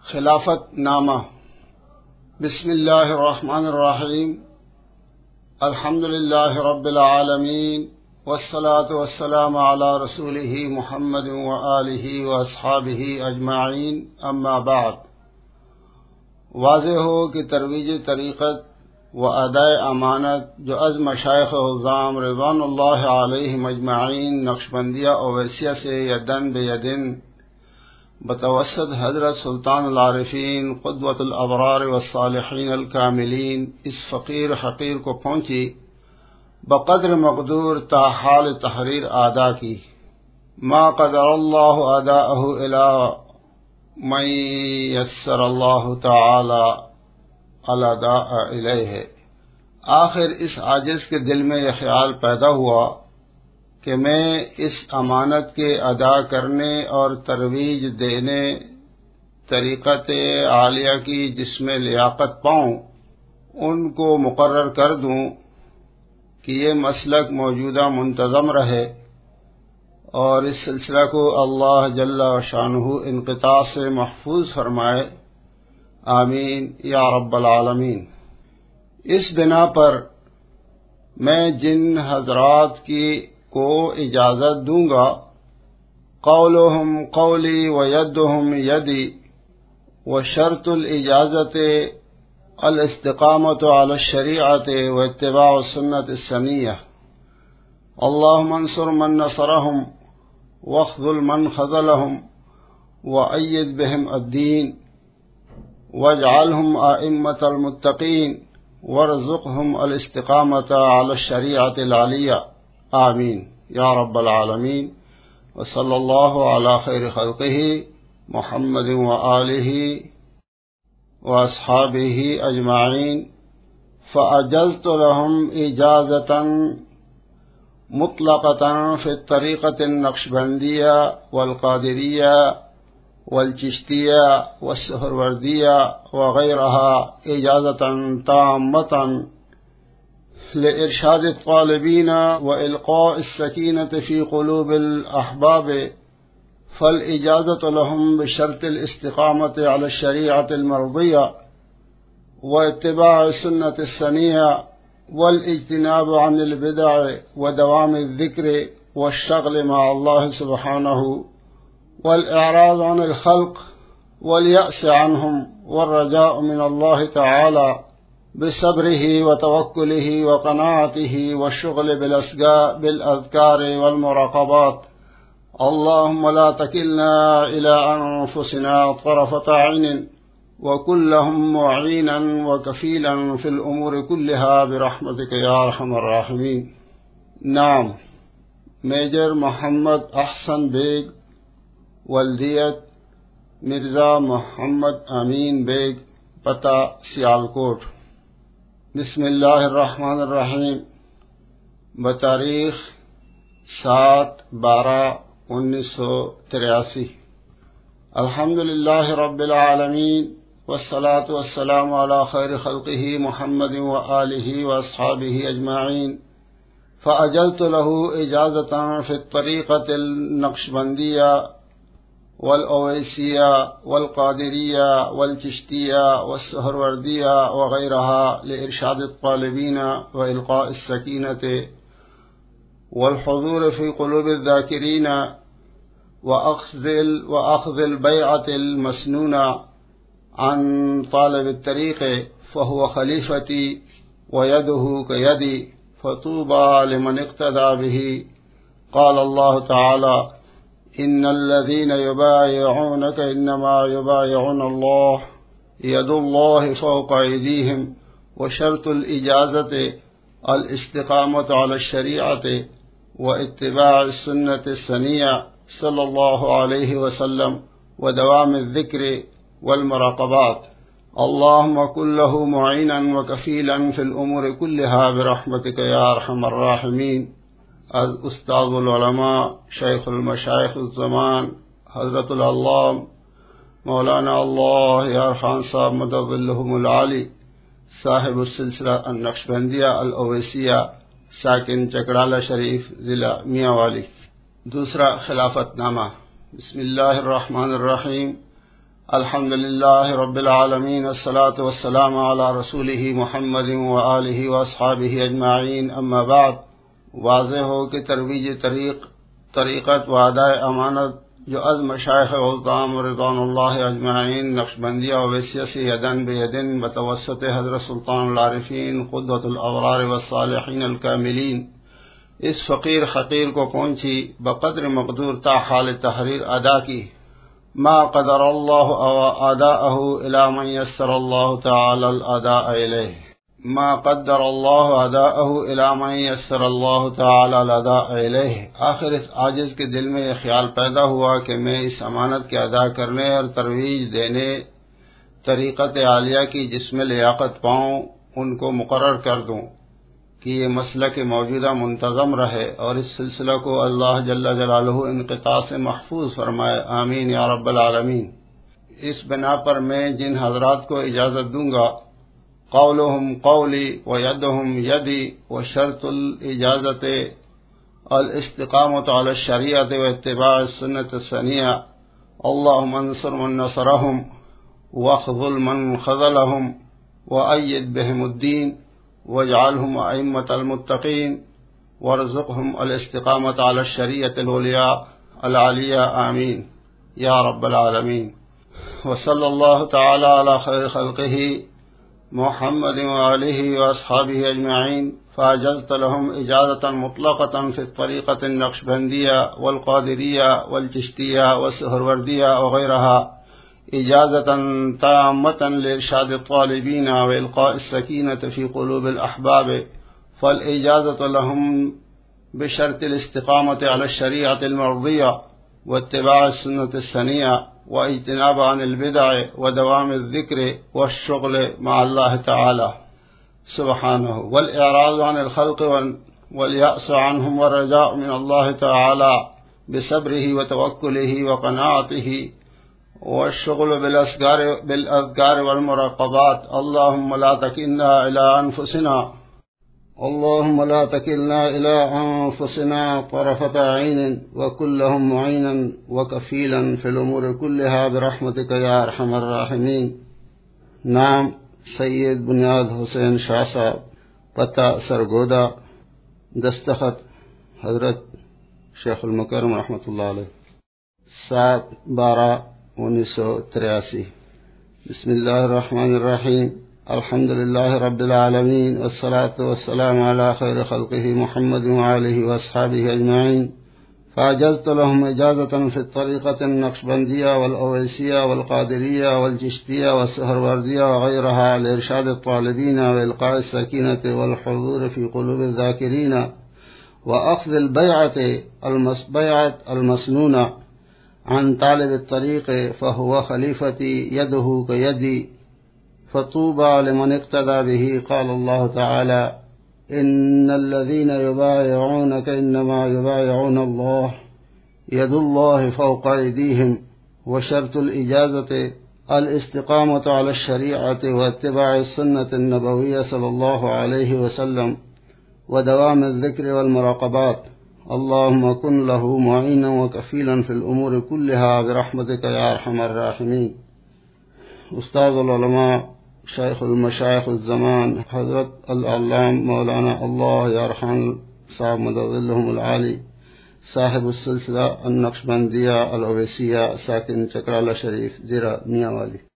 खिलाफत नामा। बिस्मिल्लाहिर्रहमानिर्रहीम। अल्हम्दुलिल्लाहि रब्बिल आलमीन वस्सलातु वस्सलामु अला रसूलिही मुहम्मद व आलिही व अस्हाबिही अजमाइन। अम्मा बाद। वाज़ेह हो कि तरवीज तरीक़त व अदाए अमानत जो अज़ मशाइख़ हुज़्ज़ाम रिज़वानुल्लाहि अलैहिम अजमाइन नक्शबंदिया ओवैसिया से यदन बेयदिन बतवस्सत हज़रत सुल्तान आरिफीन क़ुद्वतुल अबरार व सालिहीन अल कामिलीन इस फ़कीर हक़ीर को पहुंची बक़द्र मक़दूर ताहाल तहरीर आदा की। मा क़दरल्लाहु अदाअहु इला मन यस्सरल्लाहु तआला अला दाअ इलैहि। आखिर इस आजिज़ के दिल में यह ख्याल पैदा हुआ कि मैं इस अमानत के अदा करने और तरवीज देने तरीक़त आलिया की जिसमें लियाकत पाऊं उनको मुकर्रर कर दूं कि ये मसलक मौजूदा मुंतज़म रहे और इस सिलसिला को अल्लाह जल्ला शानुहु इन्क़िता से महफूज फरमाए। आमीन या रब्बल आलमीन। इस बिना पर मैं जिन हज़रात की को इजाज़त दूंगा क़ौलुहुम क़ौली व यदुहुम यदी व शर्तुल इजाज़त अल इस्तिक़ामतु अला शरीअत व इत्तिबाउ सुन्नत सनिया। अल्लाहुम्मा अंसुर मन नसरहुम वख़्ज़ुल मन ख़ज़लहुम व अय्यिद बिहिम अद्दीन वजअलहुम अइम्मतल मुत्तक़ीन वरज़ुक़हुम अल इस्तिक़ामत अला शरीअत अल आलिया। आमीन या रब्बल आलमीन। व सल्लल्लाहु अला खैर खल्क़िही मुहम्मद व आलिही व अस्हाबिही अजमाइन। फ़अजज़्तु लहुम इजाज़तन मुतलक़तन फ़ी तरीक़त नक्शबंदिया वल क़ादिरिया वल चिश्तिया व सुहरवर्दिया व ग़ैरहा इजाज़तन ताम्मतन लिइरशाद तालिबीन व इल्क़ाء सकीनत फ़ी क़ुलूबिल अहबाब फ़ल इजाज़त लहुम बिशर्तिल इस्तिक़ामत अला शरीअतिल मर्ज़िया व इत्तिबाअ सुन्नत सनिया वल इज्तिनाब अनिल बिदअ व दवामिल ज़िक्र व शग़ल मा अल्लाह सुब्हानहु वल इअराज़ अनिल ख़ल्क़ वल यअस अन्हुम व रजाअ मिन अल्लाह तआला बिसब्रिही व तवक्कुलिही व क़नाअतिही व शुग़ल बिल अज़कार वल मुराक़बात। अल्लाहुम्मा ला तकिलना इला अनफुसिना तरफ़त ऐन व कुन लहुम मुईनन व कफ़ीलन फ़िल उमूर कुल्लिहा बिरहमतिका या अरहमर राहिमीन। नाम मेजर मोहम्मद अहसन बेग वल्दियत मिर्ज़ा मोहम्मद अमीन बेग पता सियालकोट। बिस्मिल्लाहिर्रहमानिर्रहीम। बतारीख़ 7/12/1983। अल्हम्दुलिल्लाहि रब्बिल आलमीन वस्सलातु वस्सलामु अला खैर खल्क़िही मुहम्मद व आलिही व अस्हाबिही अजमाइन। फ़अजज़्तु लहु इजाज़तन फ़ी तरीक़तिल नक्शबंदिया वल ओवैसिया वल क़ादिरिया वल चिश्तिया व सुहरवर्दिया व ग़ैरहा लिइरशाद तालिबीन व इल्क़ाء सकीनत वल हुज़ूर फ़ी क़ुलूबिल ज़ाकिरीन व अख़्ज़िल बैअतिल मसनूना अन तालिबित तरीक़ फ़हुव ख़लीफ़ती व यदुहु कयदी फ़तूबा लिमन इक़्तदा बिही। क़ाल अल्लाहु तआला इन्नल्लज़ीन युबायिऊनक इन्नमा युबायिऊन अल्लाह यदुल्लाहि फ़ौक़ अयदीहिम व शर्तुल इजाज़त अल इस्तिक़ामत अला शरीअत व इत्तिबाअ सुन्नत सनिया सल्लल्लाहु अलैहि वसल्लम व दवामिल ज़िक्र वल मुराक़बात। अल्लाहुम्मा कुन लहु मुईनन व कफ़ीलन फ़िल उमूर कुल्लिहा बिरहमतिका या अरहमर राहिमीन। उस्ताज़ुल उलमा शैख़ुल मशाइख़ुज़ ज़मान हज़रतुल अल्लाम मौलाना अल्लाह यार खान साहब मदव्विल्लहुमुल आली साहिबुस सिलसिला अन नक्शबंदिया अल ओवैसिया साकिन चकड़ाला शरीफ ज़िला मियांवाली। दूसरा खिलाफतनामा। बिस्मिल्लाहिर्रहमानिर्रहीम। अल्हम्दुलिल्लाहि रब्बिल आलमीन अस्सलातु वस्सलामु अला रसूलिही मुहम्मदिन व आलिहि व अस्हाबिही अजमाईन अम्मा बाद। वाज़ेह हो कि तरवीज तरीक़त व अदाए अमानत जो अज़ मशाइख़ उज़्ज़ाम रिज़वानुल्लाहि अजमाईन नक्शबंदिया ओवैसिया से यदन बेयदिन बतवस्सुत हज़रत सुल्तानुल आरिफ़ीन क़ुद्वतुल अबरार व सालिहीन अल कामिलीन इस फ़कीर ख़तीर को पहुंची बक़द्र मक़दूर ता हाल तहरीर अदा की। मा क़दरल्लाहु अदाअहु इला मन यस्सरल्लाहु तआला अल अदाअ इलैह। मा क़द्दरल्लाहु अदाअहु इला मन यस्सरल्लाहु तआला अल अदाअ इलैह। आखिर इस आजिज़ के दिल में यह ख्याल पैदा हुआ कि मैं इस अमानत के अदा करने और तरवीज देने तरीक़त आलिया की जिसमें लियाक़त पाऊँ उनको मुक़र्रर कर दूँ कि ये मसला के मौजूदा मुंतज़म रहे और इस सिलसिला को अल्लाह जल्ला जलालुहु इनक़िता से महफूज फरमाए, आमीन या रब्बल आलमीन। इस बिना पर मैं जिन हज़रात को इजाज़त दूंगा, क़ौलुहुम क़ौली व यदुहुम यदी व शर्तुल इजाज़त अल इस्तिक़ामत अला शरीअत व इत्तिबाअ सुन्नत सनिया। अल्लाहुम्मा अंसुर मन नसरहुम वख़ज़ुल मन ख़ज़लहुम व अय्यिद बिहिमुद्दीन वजअलहुम अइम्मतल मुत्तक़ीन वरज़ुक़हुम अल इस्तिक़ामत अला शरीअतिल उलिया अल आलिया, आमीन या रब्बल आलमीन। व सल्लल्लाहु तआला अला खैर खल्क़िही मुहम्मदिन व आलिहि व अस्हाबिही अजमाईन। फ़अजज़्त लहुम इजाज़तन मुतलक़तन फ़ी तरीक़तिन नक्शबंदिया वल क़ादिरिया वल चिश्तिया व सुहरवर्दिया व गैरहा इजाज़तन ताम्मतन लिइरशाद अत्तालिबीन व इल्क़ा'i अस्सकीनत फ़ी क़ुलूबिल अहबाब। फ़ल इजाज़तु लहुम बिशर्तिल इस्तिक़ामत अला शरीअतिल मर्ज़िया व इत्तिबाअ सुन्नति सनिया व इज्तिनाब अनिल बिदअ व दवामिज़ ज़िक्र व शुग़ल मअ अल्लाह तआला सुब्हानहु वल इराज़ अनिल ख़ल्क़ वल यअस अन्हुम व रजाअ मिन अल्लाह तआला बिसब्रिही व तवक्कुलिही व क़नाअतिही والشغل بالأذكار والمراقبات। اللهم لا تكلنا إلى أنفسنا طرفة عين وكن لهم معينا وكفيلا في الأمور كلها برحمتك يا أرحم الراحمين। नाम सैयद बुनियाद हुसैन शाह साहब, पता सरगोदा, दस्तखत हजरत शेखुल मुकर्रम रहमतुल्लाह अलैह, 7/12/1983। बिस्मिल्लाहिर्रहमानिर्रहीम। अल्हम्दुलिल्लाहि रब्बिल आलमीन वस्सलातु वस्सलामु अला खैरि खल्क़िही मुहम्मदिन व आलिहि व अस्हाबिही अजमाईन। फ़अजज़्तु लहुम इजाज़तन फ़ी तरीक़तिन नक्शबंदिया वल ओवैसिया वल क़ादिरिया वल चिश्तिया व सुहरवर्दिया व गैरहा लिइरशाद अत्तालिबीन व इल्क़ा'i अस्सकीनत वल हुज़ूर फ़ी क़ुलूबिज़ ज़ाकिरीन व अख़्ज़िल बैअत अल मसनूना अन तालिब तरीक़ फ़हुव ख़लीफ़ती यदुहु कयदी फ़तूबा लिमन इक़्तदा बिही। क़ाल अल्लाह तआला इन्नल्लज़ीना युबायिऊनक इन्नमा युबायिऊन अल्लाह यदुल्लाहि फ़ौक़ अयदीहिम व शर्तुल इजाज़त अल इस्तिक़ामत अला शरीअति व इत्तिबाअ सुन्नतिन नबविय्या सल्लल्लाहु अलैहि वसल्लम व दवामिज़ ज़िक्र वल मुराक़बात। अल्लाहुम्मा कुन लहु मुईनन व कफ़ीलन फ़िल उमूरि कुल्लिहा बिरहमतिका या अरहमर राहिमीन। उस्ताज़ुल उलमा शाइख़ुल मशाइख़ुज़ ज़मान हज़रत अल-अल्लाम मौलाना अल्लाह यरहम साहब मदज़िल्लुहुमुल आली साहिबुस सिलसिला अन नक्शबंदिया अल ओवैसिया साकिन चकराला शरीफ ज़िरा मियांवाली।